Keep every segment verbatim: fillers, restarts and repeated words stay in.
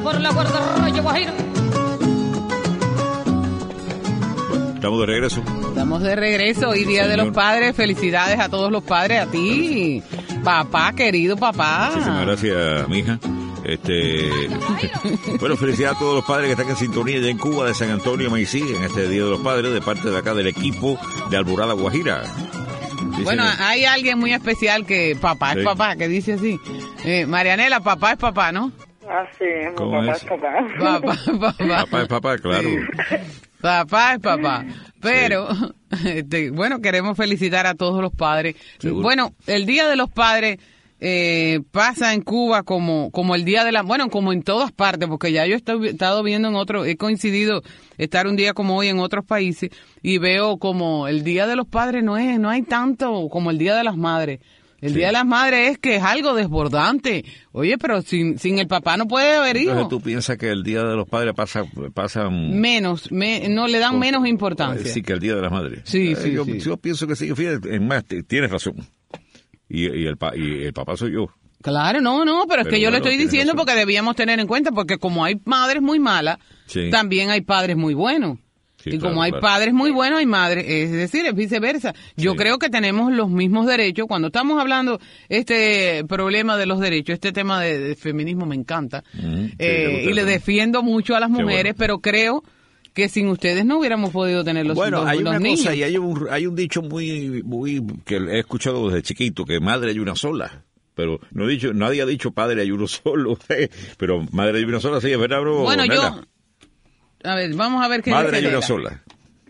por la Guardarraya Guajira. Estamos de regreso. Estamos de regreso. Hoy Día Señor. de los Padres. Felicidades a todos los padres. A ti, papá, querido papá. Muchísimas gracias, mija. Este, bueno, felicidades a todos los padres que están en sintonía ya en Cuba, de San Antonio, Maicí, en este Día de los Padres, de parte de acá del equipo de Alborada Guajira. Sí, bueno, señor. Hay alguien muy especial que papá sí. es papá, que dice así. Eh, Marianela, papá es papá, ¿no? Así es, papá es papá. Papá, papá. Papá es papá, claro. Sí. Papá es papá. Pero, sí. este, bueno, queremos felicitar a todos los padres. ¿Seguro? Bueno, el Día de los Padres eh, pasa en Cuba como como el Día de la... Bueno, como en todas partes, porque ya yo he estado viendo en otro... He coincidido estar un día como hoy en otros países y veo como el Día de los Padres no es no hay tanto como el Día de las Madres. El sí. Día de las Madres es que es algo desbordante. Oye, pero sin sin el papá no puede haber hijos. Entonces tú piensas que el Día de los Padres pasa... pasa menos, me, no le dan con, menos importancia. Sí, que el Día de las Madres. Sí, eh, sí, yo, sí. Yo pienso que sí, fíjate, es más, tienes razón. Y, y, el, y el papá soy yo. Claro, no, no, pero es pero que yo bueno, le estoy diciendo razón. Porque debíamos tener en cuenta, porque como hay madres muy malas, sí. también hay padres muy buenos. Sí, y claro, como hay claro. padres muy buenos, hay madres, es decir, es viceversa. Yo sí. creo que tenemos los mismos derechos. Cuando estamos hablando este problema de los derechos, este tema de, de feminismo me encanta. Mm, sí, eh, y le defiendo mucho a las mujeres, bueno. pero creo que sin ustedes no hubiéramos podido tener los, bueno, los, hay los una niños. Cosa, y hay un, hay un dicho muy, muy que he escuchado desde chiquito, que madre hay una sola. Pero no he dicho, nadie ha dicho padre hay uno solo. Pero madre hay una sola, sí, es verdad, bro. Bueno, Nela. yo... A ver, vamos a ver qué madre dice hay una Lela. sola.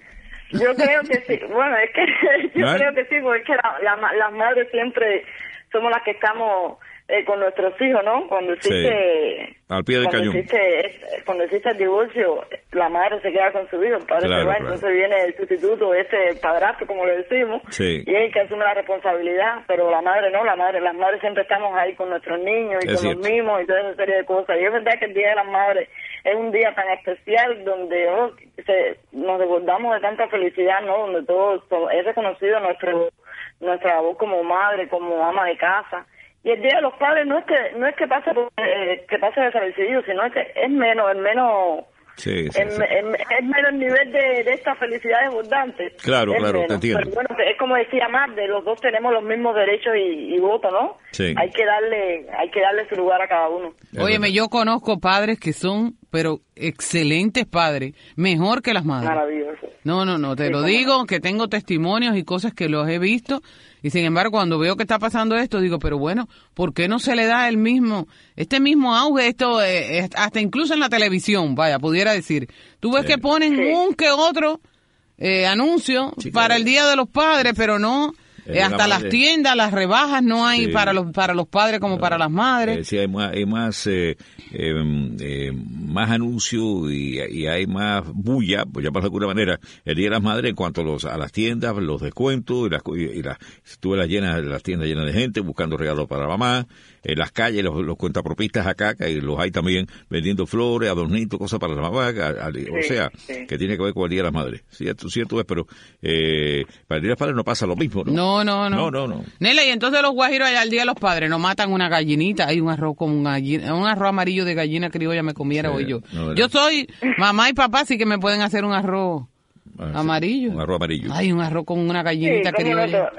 Yo creo que sí. Bueno, es que yo ¿No? creo que sí, porque es que la, la, las madres siempre somos las que estamos eh, con nuestros hijos, ¿no? Cuando existe... Sí. Al pie del cuando cañón. Existe, cuando existe el divorcio, la madre se queda con su hijo, el padre claro, se va, claro. entonces viene el sustituto, este padrastro, como le decimos, sí. y es el que asume la responsabilidad, pero la madre no, la madre, las madres siempre estamos ahí con nuestros niños y es con cierto. los mimos y toda esa serie de cosas. Y es verdad que el Día de las Madres es un día tan especial donde oh, se, nos desbordamos de tanta felicidad, ¿no? Donde todo es reconocido nuestro, nuestra labor como madre, como ama de casa. Y el Día de los Padres no es que no es que pase eh, que pase desapercibido, sino es que es menos, es menos, sí, sí, es, sí. es, es menos el nivel de, de esta felicidad desbordante. Claro, es claro, menos. te entiendo. Pero bueno, es como decía Marde, los dos tenemos los mismos derechos y, y voto, ¿no? Sí. Hay que darle, hay que darle su lugar a cada uno. Óyeme, yo conozco padres que son, pero excelentes padres, mejor que las madres. Maravilloso. No, no, no, te sí, lo digo, no. que tengo testimonios y cosas que los he visto, y sin embargo, cuando veo que está pasando esto, digo, pero bueno, ¿por qué no se le da el mismo, este mismo auge, esto, eh, hasta incluso en la televisión, vaya, pudiera decir, tú ves sí. que ponen sí. un que otro eh, anuncio sí, para claro. el Día de los Padres, pero no... Eh, hasta las tiendas, las rebajas no hay sí. para los para los padres como no, para las madres. Eh, sí, hay más, hay más, eh, eh, eh, más anuncios y, y hay más bulla, pues ya por alguna manera, el Día de las Madres en cuanto a, los, a las tiendas, los descuentos, y las, y las, tuve las, llenas, las tiendas llenas de gente buscando regalos para la mamá, en las calles, los, los cuentapropistas acá, que los hay también vendiendo flores, adornitos, cosas para la mamá, a, a, sí, o sea, sí. que tiene que ver con el Día de las Madres. Cierto, cierto es, pero eh, para el Día de las Padres no pasa lo mismo, ¿no? No, no, no. No, no, no. Nela, y entonces los guajiros allá al Día de los Padres nos matan una gallinita, hay un arroz con una gallina, un arroz amarillo de gallina criolla me comiera sí, hoy yo. No, yo soy mamá y papá, sí que me pueden hacer un arroz ah, amarillo. Sí, un arroz amarillo. Ay, un arroz con una gallinita sí, criolla.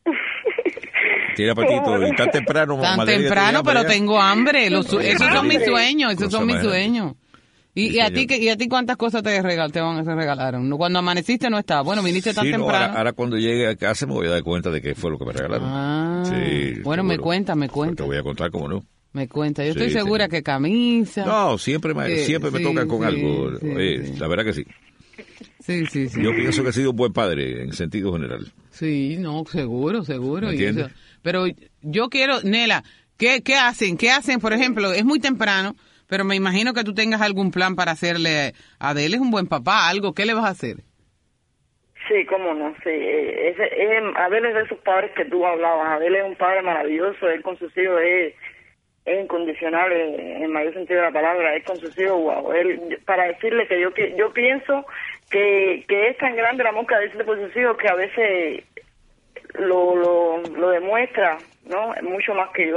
Tiene apetito, y tan temprano. Tan temprano, pero tengo hambre. Los, esos son mis sueños, esos son mis sueños. ¿Y, sí, y a ti y a ti cuántas cosas te regal, te van se regalaron? Cuando amaneciste no estaba. Bueno, viniste tan sí, temprano. No, ahora, ahora cuando llegue a casa me voy a dar cuenta de qué fue lo que me regalaron. Ah, sí, bueno, me cuenta, me cuenta. Te voy a contar cómo no. Me cuenta. Yo estoy sí, segura sí. que camisa. No, siempre me, que, siempre me sí, tocan con sí, algo. Sí, Oye, sí. La verdad que sí. Sí, sí, sí. Yo pienso que he sido un buen padre en sentido general. Sí, no, seguro, seguro. ¿Me entiendes? Y eso, pero yo quiero, Nela, ¿qué, ¿qué hacen? ¿Qué hacen, por ejemplo? Es muy temprano, pero me imagino que tú tengas algún plan para hacerle a Adele, es un buen papá, algo. ¿Qué le vas a hacer? Sí, cómo no, sí. Es, es, Adele es de esos padres que tú hablabas. Adele es un padre maravilloso, él con sus hijos es, es incondicional en el mayor sentido de la palabra, él con sus hijos, wow. Él, para decirle que yo yo pienso que, que es tan grande el amor que Adele por sus hijos que a veces lo, lo, lo demuestra, ¿no? Mucho más que yo.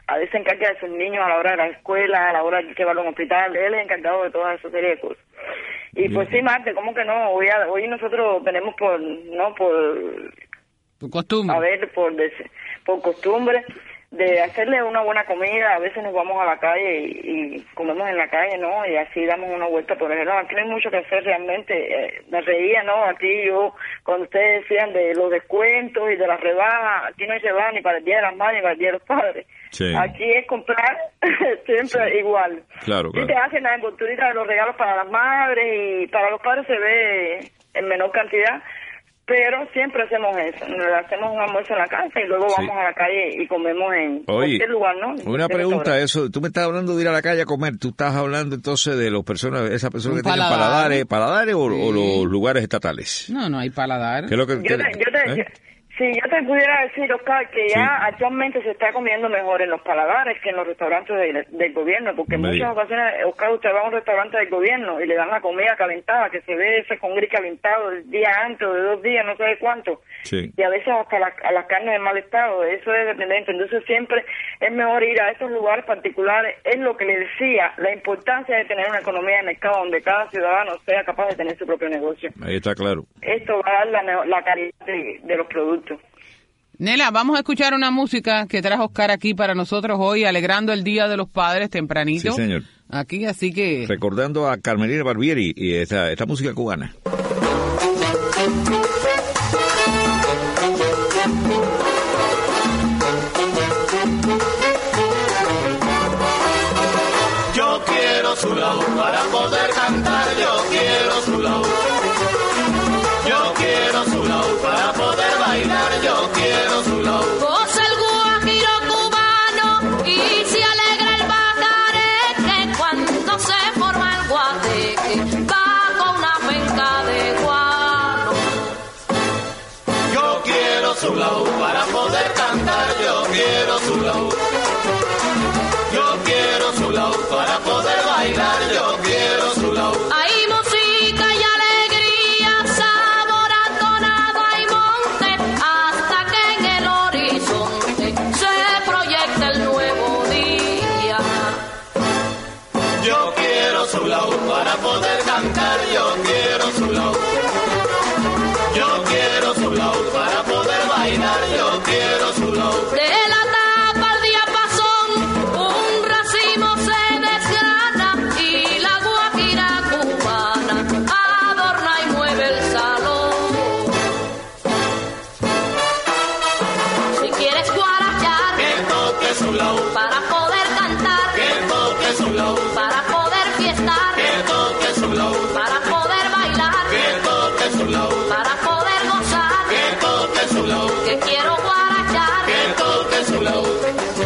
a veces se encarga de sus niños a la hora de la escuela, a la hora de llevarlo a un hospital, él es encargado de toda esa serie de cosas. Y pues sí, Marte, ¿cómo que no? Hoy, hoy nosotros tenemos por, no, por... Por costumbre. A ver, por, por costumbre de hacerle una buena comida. A veces nos vamos a la calle y, y comemos en la calle, ¿no? Y así damos una vuelta por el lado. Aquí no hay mucho que hacer realmente. Eh, me reía, ¿no? Aquí yo, cuando ustedes decían de los descuentos y de las rebajas, aquí no hay rebajas ni para el Día de las Madres ni para el Día de los Padres. Sí. Aquí es comprar siempre sí. igual. Claro, claro. Y te hacen la envolturita de los regalos para las madres y para los padres se ve en menor cantidad. Pero siempre hacemos eso, hacemos un almuerzo en la casa y luego sí. vamos a la calle y comemos en Oye, cualquier lugar, ¿no? Una pregunta, eso, tú me estás hablando de ir a la calle a comer, tú estás hablando entonces de los personas, esas personas que paladar. tienen paladares, paladares o, sí. o los lugares estatales. No, no hay paladar. ¿Qué es lo que, yo te, yo te, ¿eh? yo, si yo te pudiera decir, Oscar, que ya sí. actualmente se está comiendo mejor en los paladares que en los restaurantes de, del gobierno, porque en me muchas diga. ocasiones, Oscar, usted va a un restaurante del gobierno y le dan la comida calentada, que se ve ese con gris calentado el día antes o de dos días, no sé de cuánto. Sí. Y a veces hasta la, a las carnes en mal estado, eso es dependiente. Entonces siempre es mejor ir a esos lugares particulares. Es lo que le decía, la importancia de tener una economía de mercado donde cada ciudadano sea capaz de tener su propio negocio. Ahí está claro. Esto va a dar la, la calidad de, de los productos. Nela, vamos a escuchar una música que trajo Oscar aquí para nosotros hoy, alegrando el Día de los Padres tempranito. Sí, señor. Aquí, así que... Recordando a Carmelina Barbieri y esta, esta música cubana. Yo quiero su lado para poder cantar, yo quiero su lado. Yo quiero su lado para poder bailar, yo quiero su lado. Goza el guajiro cubano y se alegra el bacareque cuando se forma el guateque bajo una penca de guano. Yo quiero su lado para poder cantar, yo quiero su lado. Yo quiero su lado para poder bailar, yo quiero su lado. Hay música y alegría, sabor atonado hay monte, hasta que en el horizonte se proyecta el nuevo día. Yo quiero su lado para poder cantar, yo quiero su lado. Yo quiero su lado para poder bailar, yo quiero su lado. De la tapa al diapasón, un racimo se desgrana y la guajira cubana adorna y mueve el salón. Si quieres guarachar, Que toque su lado, para poder cantar, que toque su lado, para poder fiestar, que toque su lado, para poder bailar, que toque su lado, para poder gozar, que toque su lado, que quiero guarachar. que toque su lado.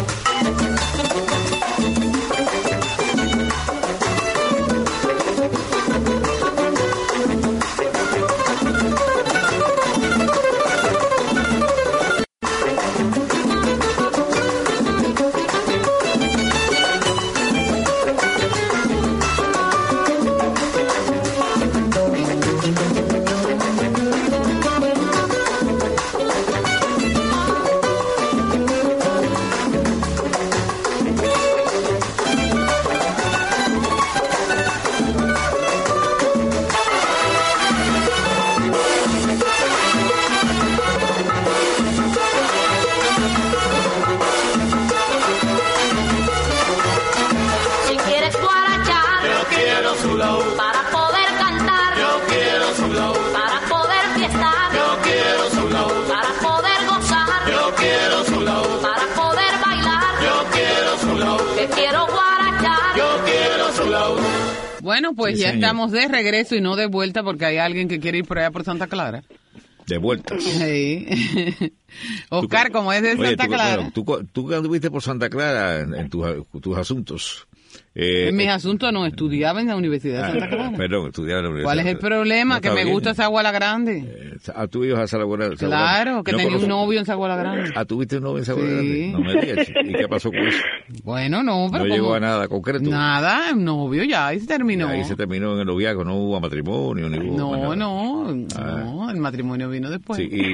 Si quieres guarachar, Yo quiero su lado, para poder cantar, yo quiero su lado, para poder fiestar, yo quiero su lado, para poder gozar, yo quiero su lado, para poder bailar, yo quiero su lado, que quiero guarachar. yo quiero su lado. Bueno, pues Sí, ya señor. estamos de regreso y no de vuelta porque hay alguien que quiere ir por allá por Santa Clara. De vueltas. Sí. Oscar, Tú- como es de Oye, Santa tú, Clara. bueno, tú, tú que anduviste por Santa Clara en, en tus, tus asuntos. Eh, En mis eh, asuntos no, estudiaba en la Universidad de ah, Santa Clara. Perdón, estudiaba en la ¿Cuál es el universidad. problema? No, que está me bien. gusta esa Aguala Grande. Eh, ¿A tu hijo a Salaguara? Claro, que no tenía un conozco- novio en Aguala Grande. ¿Ah, tuviste un novio en Salaguara? Sí. No me digas. ¿Y qué pasó con eso? Bueno, no, pero No llegó como- a nada concreto. Nada, un novio ya, ahí se terminó. Ahí se terminó en el noviazgo, no hubo matrimonio, ni hubo más No, nada. no, Ah. no, el matrimonio vino después. Sí, y,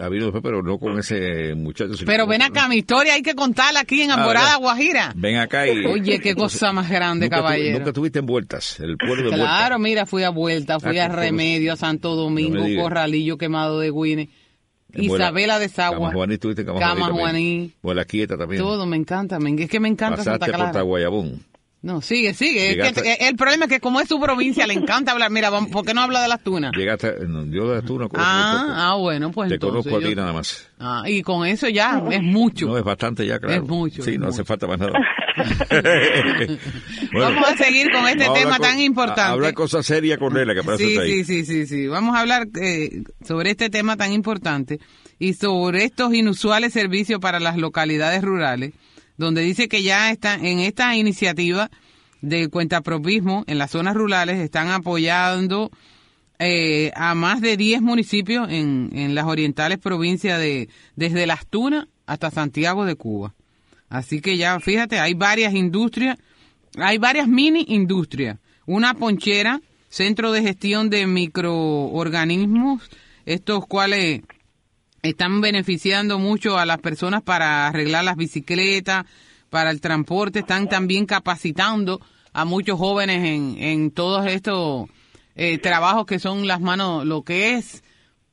ha habido después, pero no con ese muchacho. Pero ven acá, mi historia hay que contarla aquí en Alborada, ah, Guajira. Ven acá y... Oye, qué cosa más grande, nunca caballero. Tu, nunca estuviste en Vueltas, el pueblo de Claro, Vueltas. Claro, mira, fui a Vueltas, fui ah, a Remedio, a Santo Domingo, no Corralillo, Quemado de Guine, Isabela de Sagua. Camajuaní, estuviste en Camajuaní. Camajuaní. Buena Quieta también. Todo, me encanta, me, es que me encanta Pasaste Santa Clara. Pasaste por Guayabón. No, sigue, sigue. Llegaste... Es que el problema es que como es su provincia, le encanta hablar. Mira, vamos, ¿por qué no habla de las tunas? Llegaste, no, yo de las tunas conozco Ah, ah, bueno, pues Te entonces. Te conozco a ti yo... nada más. Ah, y con eso ya es mucho. No, es bastante ya, claro. Es mucho. Sí, es no mucho. hace falta más nada. Bueno, vamos a seguir con este tema con, tan importante. A, hablar cosas serias con Nela, que parece sí, ahí. sí, sí, sí, sí. Vamos a hablar eh, sobre este tema tan importante y sobre estos inusuales servicios para las localidades rurales, donde dice que ya están en esta iniciativa de cuentapropismo en las zonas rurales, están apoyando eh, a más de diez municipios en, en las orientales provincias de desde Las Tunas hasta Santiago de Cuba. Así que ya, fíjate, hay varias industrias, hay varias mini industrias, una ponchera, centro de gestión de microorganismos, estos cuales están beneficiando mucho a las personas para arreglar las bicicletas, para el transporte, están también capacitando a muchos jóvenes en, en todos estos eh, trabajos que son las manos, lo que es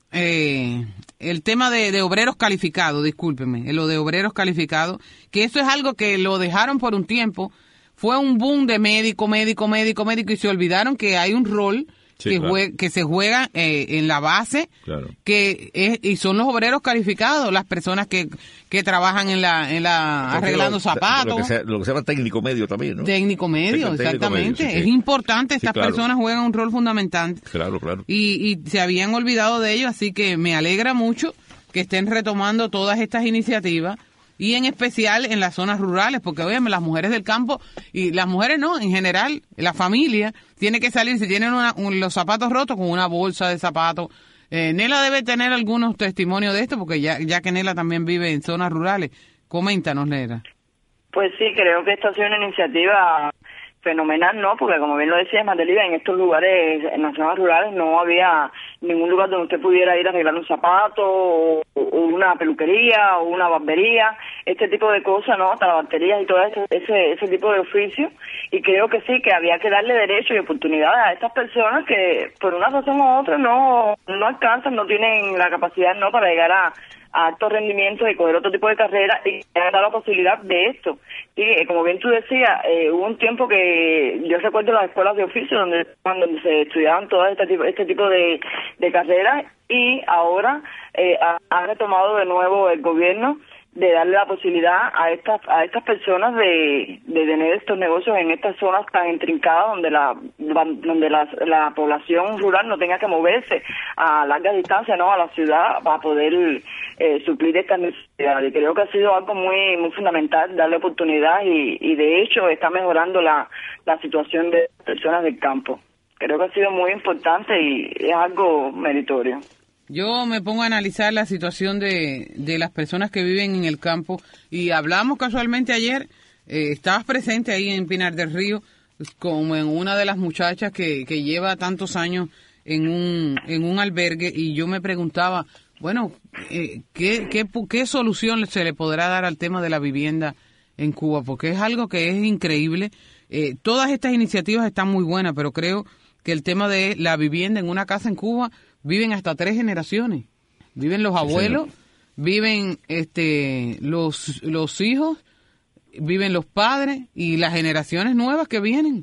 eh, el tema de, de obreros calificados, discúlpeme, lo de obreros calificados, que eso es algo que lo dejaron por un tiempo, fue un boom de médico, médico, médico, médico, y se olvidaron que hay un rol Sí, que, claro. juega, que se juega eh, en la base, claro. que es, y son los obreros calificados, las personas que, que trabajan en la, en la arreglando lo, zapatos. Lo que, sea, lo que se llama técnico medio también, ¿no? Técnico medio, técnico exactamente. Medio, sí, es sí. importante, estas sí, claro. personas juegan un rol fundamental. Claro, claro. Y, y se habían olvidado de ello, así que me alegra mucho que estén retomando todas estas iniciativas. Y en especial en las zonas rurales, porque oye, las mujeres del campo, y las mujeres no, en general, la familia tiene que salir, si tienen una, un, los zapatos rotos, con una bolsa de zapatos. Eh, Nela debe tener algunos testimonios de esto, porque ya, ya que Nela también vive en zonas rurales. Coméntanos, Nela. Pues sí, creo que esta ha sido una iniciativa fenomenal, ¿no? Porque como bien lo decía Mardelida, en estos lugares, en las zonas rurales, no había ningún lugar donde usted pudiera ir a arreglar un zapato, o, o una peluquería, o una barbería, este tipo de cosas, ¿no? Hasta las baterías y todo ese, ese, ese tipo de oficio. Y creo que sí, que había que darle derechos y oportunidades a estas personas que, por una razón u otra, no, no alcanzan, no tienen la capacidad, ¿no?, para llegar a a altos rendimientos y coger otro tipo de carrera y dar la posibilidad de esto. Sí, como bien tú decías, eh, hubo un tiempo que yo recuerdo las escuelas de oficio donde cuando se estudiaban todo este tipo, este tipo de, de carreras y ahora eh, ha, ha retomado de nuevo el gobierno de darle la posibilidad a estas a estas personas de, de tener estos negocios en estas zonas tan intrincadas donde la donde la, la población rural no tenga que moverse a largas distancias, no, a la ciudad para poder eh, suplir estas necesidades. Y creo que ha sido algo muy muy fundamental darle oportunidad y, y de hecho está mejorando la, la situación de las personas del campo. Creo que ha sido muy importante y es algo meritorio. Yo me pongo a analizar la situación de, de las personas que viven en el campo y hablamos casualmente ayer, eh, estabas presente ahí en Pinar del Río, como en una de las muchachas que, que lleva tantos años en un, en un albergue y yo me preguntaba, bueno, eh, ¿qué, qué, ¿qué solución se le podrá dar al tema de la vivienda en Cuba? Porque es algo que es increíble. Eh, todas estas iniciativas están muy buenas, pero creo que el tema de la vivienda en una casa en Cuba viven hasta tres generaciones. Viven los abuelos, sí, viven este los los hijos, viven los padres y las generaciones nuevas que vienen.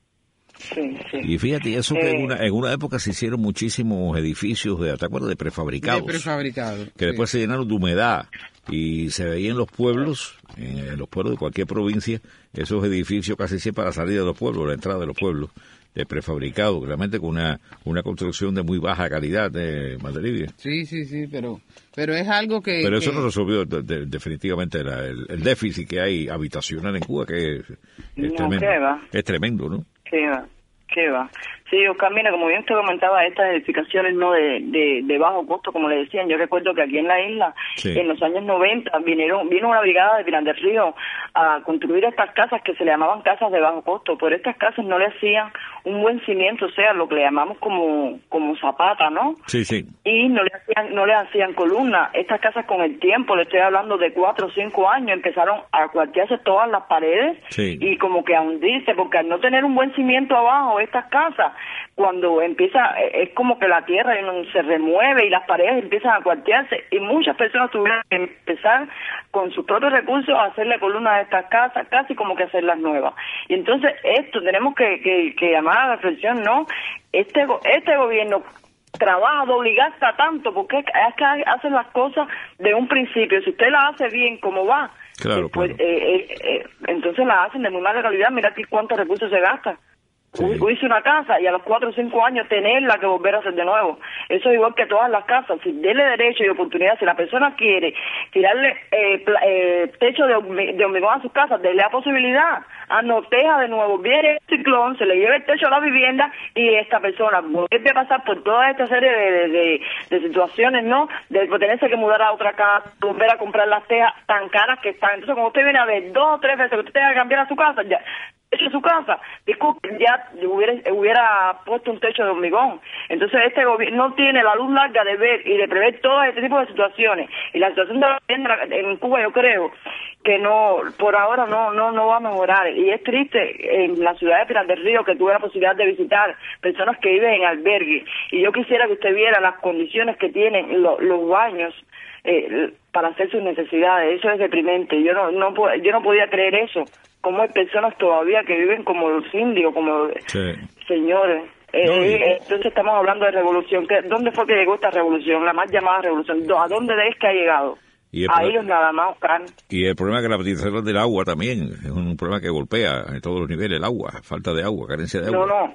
Sí, sí. Y fíjate, eso que eh, en, una, en una época se hicieron muchísimos edificios, de, ¿te acuerdas? De prefabricados. De prefabricados. Que sí. Después se llenaron de humedad y se veía en los pueblos, en, en los pueblos de cualquier provincia, esos edificios casi siempre a la salida de los pueblos, la entrada de los pueblos, de prefabricado, realmente con una una construcción de muy baja calidad de Madrid. Sí, sí, sí, pero pero es algo que... Pero eso que... no resolvió de, de, definitivamente la, el, el déficit que hay habitacional en Cuba, que es, es no, tremendo. ¿qué va? Es tremendo, ¿no? ¿Qué va? ¿Qué va? Sí, Oscar, mira, como bien usted comentaba, estas edificaciones no de, de, de bajo costo, como le decían, yo recuerdo que aquí en la isla, sí. en los años noventa, vinieron vino una brigada de Pinar del Río a construir estas casas que se le llamaban casas de bajo costo, pero estas casas no le hacían un buen cimiento, o sea, lo que le llamamos como como zapata, ¿no? Sí, sí. Y no le hacían no le hacían columna. Estas casas con el tiempo, le estoy hablando de cuatro o cinco años, empezaron a cuartearse todas las paredes sí. y como que a hundirse, porque al no tener un buen cimiento abajo, estas casas, cuando empieza, es como que la tierra se remueve y las paredes empiezan a cuartearse, y muchas personas tuvieron que empezar con sus propios recursos a hacerle columnas a estas casas, casi como que hacerlas nuevas. Y entonces esto tenemos que, que, que llamar a la reflexión, ¿no? Este, este gobierno trabaja doble y gasta tanto, porque es que hacen las cosas de un principio. Si usted las hace bien, como va, claro, pues, claro. Eh, eh, eh, entonces las hacen de muy mala calidad. Mira aquí cuántos recursos se gastan. Sí. Hice una casa y a los cuatro o cinco años tenerla que volver a hacer de nuevo. Eso es igual que todas las casas. Si dele derecho y oportunidad, si la persona quiere tirarle eh, eh, techo de, de hormigón a sus casas, dele la posibilidad. Anoteja de nuevo, viene el ciclón, se le lleva el techo a la vivienda y esta persona vuelve a pasar por toda esta serie de, de, de, de situaciones, ¿no? De tenerse que mudar a otra casa, volver a comprar las tejas tan caras que están. Entonces, cuando usted viene a ver dos o tres veces que usted tenga que cambiar a su casa, ya hecho su casa, disculpe, ya hubiera, hubiera puesto un techo de hormigón. Entonces este gobierno no tiene la luz larga de ver y de prever todo este tipo de situaciones. Y la situación de la vivienda en Cuba, yo creo que no, por ahora no no no va a mejorar. Y es triste en la ciudad de Pinar del Río, que tuve la posibilidad de visitar personas que viven en albergue, y yo quisiera que usted viera las condiciones que tienen lo, los baños eh, para hacer sus necesidades. Eso es deprimente. Yo no no yo no podía creer eso. Como hay personas todavía que viven como los indios, como sí. señores. Eh, no, y... Entonces estamos hablando de revolución. ¿Dónde fue que llegó esta revolución? La más llamada revolución. ¿A dónde es que ha llegado? Y a ellos nada más, Oscar. Y el problema es que la privatización del agua también es un problema que golpea en todos los niveles el agua, falta de agua, carencia de agua. No, no.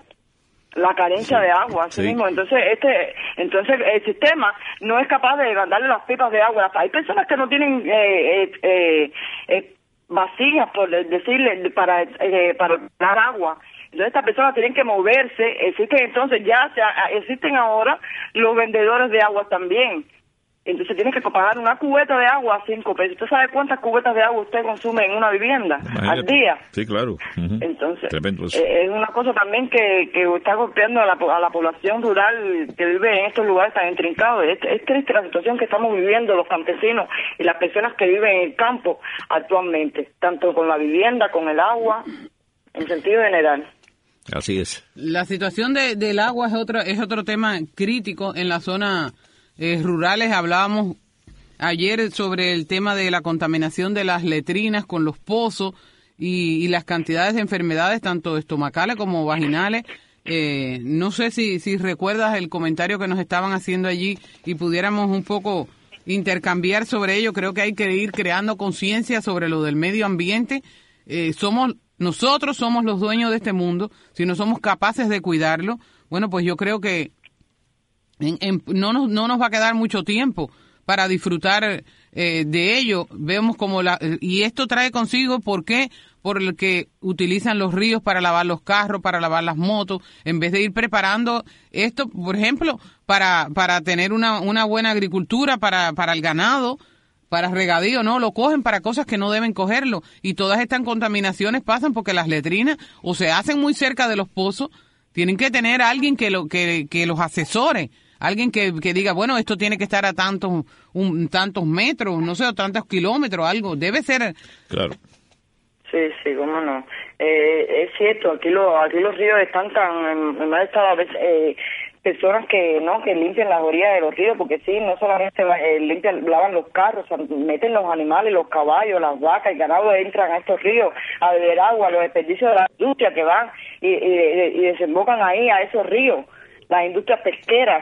La carencia sí. de agua, así sí. mismo. Entonces, este, entonces el sistema no es capaz de mandarle las pipas de agua. Hay personas que no tienen eh, eh, eh, eh, vasijas, por decirle, para eh, para dar agua. Entonces estas personas tienen que moverse. Existen entonces ya se, existen ahora los vendedores de agua también. Entonces tienen que pagar una cubeta de agua a cinco pesos. ¿Usted sabe cuántas cubetas de agua usted consume en una vivienda Imagínate. al día? Sí, claro. Uh-huh. Entonces eh, es una cosa también que, que está golpeando a la, a la población rural que vive en estos lugares tan intrincados. Es, es triste la situación que estamos viviendo los campesinos y las personas que viven en el campo actualmente, tanto con la vivienda, con el agua, en sentido general. Así es. La situación de, del agua es otro, es otro tema crítico en la zona Eh, rurales. Hablábamos ayer sobre el tema de la contaminación de las letrinas con los pozos y, y las cantidades de enfermedades tanto estomacales como vaginales. Eh, no sé si, si recuerdas el comentario que nos estaban haciendo allí y pudiéramos un poco intercambiar sobre ello. Creo que hay que ir creando conciencia sobre lo del medio ambiente. Eh, somos nosotros somos los dueños de este mundo. Si no somos capaces de cuidarlo, bueno, pues yo creo que En, en, no, nos, no nos va a quedar mucho tiempo para disfrutar eh, de ello. Vemos como la y esto trae consigo, ¿por qué? Por el que utilizan los ríos para lavar los carros, para lavar las motos, en vez de ir preparando esto, por ejemplo, para para tener una, una buena agricultura, para, para el ganado, para regadío, no, lo cogen para cosas que no deben cogerlo. Y todas estas contaminaciones pasan porque las letrinas o se hacen muy cerca de los pozos. Tienen que tener a alguien que, lo, que, que los asesore. Alguien que, que diga, bueno, esto tiene que estar a tantos un, tantos metros, no sé, o tantos kilómetros, algo. Debe ser... Claro. Sí, sí, cómo no. Eh, es cierto, aquí, lo, aquí los ríos están tan en, en mal estado, a veces, eh, personas que no que limpian las orillas de los ríos, porque sí, no solamente eh, limpian, lavan los carros, o sea, meten los animales, los caballos, las vacas, el ganado entran a estos ríos a beber agua, los desperdicios de la industria que van y, y, y desembocan ahí a esos ríos, las industrias pesqueras.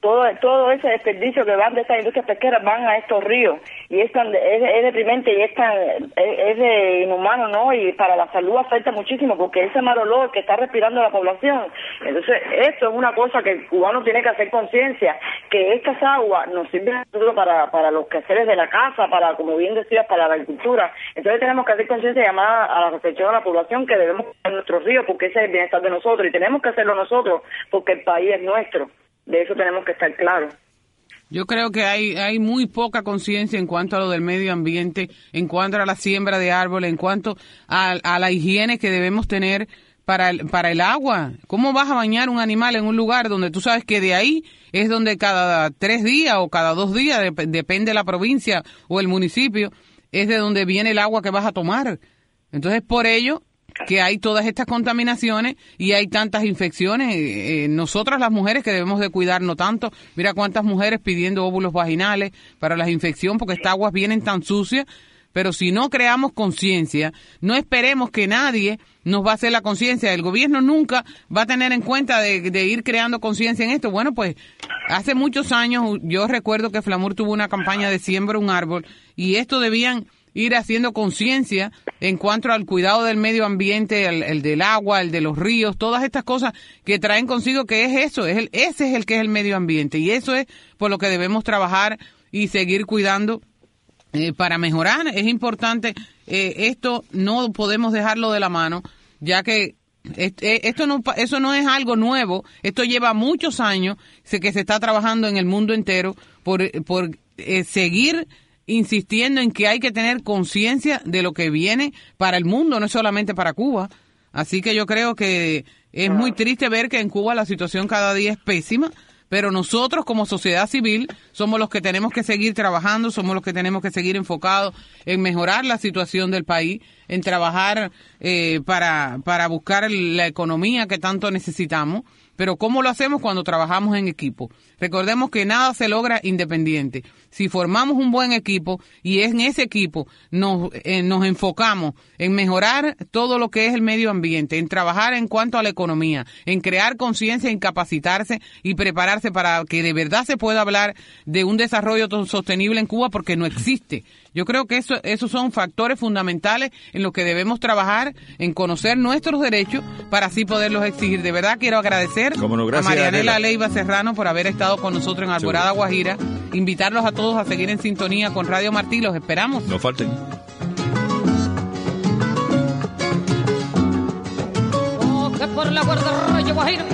todo todo ese desperdicio que van de estas industrias pesqueras van a estos ríos y es tan es, es deprimente y es tan es, es de inhumano, ¿no? Y para la salud afecta muchísimo porque ese mal olor que está respirando la población. Entonces esto es una cosa que el cubano tiene que hacer conciencia, que estas aguas nos sirven para para los quehaceres de la casa, para, como bien decías, para la agricultura. Entonces tenemos que hacer conciencia y llamar a la reflexión de la población que debemos cuidar nuestros ríos porque ese es el bienestar de nosotros y tenemos que hacerlo nosotros porque el país es nuestro. De eso tenemos que estar claros. Yo creo que hay hay muy poca conciencia en cuanto a lo del medio ambiente, en cuanto a la siembra de árboles, en cuanto a, a la higiene que debemos tener para el, para el agua. ¿Cómo vas a bañar un animal en un lugar donde tú sabes que de ahí es donde cada tres días o cada dos días, dep- depende de la provincia o el municipio, es de donde viene el agua que vas a tomar? Entonces, por ello que hay todas estas contaminaciones y hay tantas infecciones. Eh, nosotras las mujeres que debemos de cuidarnos tanto. Mira cuántas mujeres pidiendo óvulos vaginales para las infecciones porque estas aguas vienen tan sucias. Pero si no creamos conciencia, no esperemos que nadie nos va a hacer la conciencia. El gobierno nunca va a tener en cuenta de, de ir creando conciencia en esto. Bueno, pues hace muchos años yo recuerdo que Flamur tuvo una campaña de siembra un árbol y esto debían ir haciendo conciencia en cuanto al cuidado del medio ambiente, el, el del agua, el de los ríos, todas estas cosas que traen consigo que es eso, es el, ese es el que es el medio ambiente y eso es por lo que debemos trabajar y seguir cuidando eh, para mejorar. Es importante, eh, esto no podemos dejarlo de la mano, ya que esto no, eso no es algo nuevo, esto lleva muchos años sé que se está trabajando en el mundo entero por, por eh, seguir insistiendo en que hay que tener conciencia de lo que viene para el mundo, no solamente para Cuba. Así que yo creo que es muy triste ver que en Cuba la situación cada día es pésima, pero nosotros como sociedad civil somos los que tenemos que seguir trabajando, somos los que tenemos que seguir enfocados en mejorar la situación del país, en trabajar eh, para, para buscar la economía que tanto necesitamos. Pero ¿cómo lo hacemos? Cuando trabajamos en equipo. Recordemos que nada se logra independiente. Si formamos un buen equipo y en ese equipo nos, eh, nos enfocamos en mejorar todo lo que es el medio ambiente, en trabajar en cuanto a la economía, en crear conciencia, en capacitarse y prepararse para que de verdad se pueda hablar de un desarrollo sostenible en Cuba, porque no existe. Yo creo que eso, esos son factores fundamentales en los que debemos trabajar, en conocer nuestros derechos para así poderlos exigir. De verdad quiero agradecer no, gracias, a Marianela Adela. Leiva Serrano por haber estado con nosotros en Alborada Guajira. Invitarlos a todos a seguir en sintonía con Radio Martí. Los esperamos. No falten. Oh, que por la guarda Rayo Guajira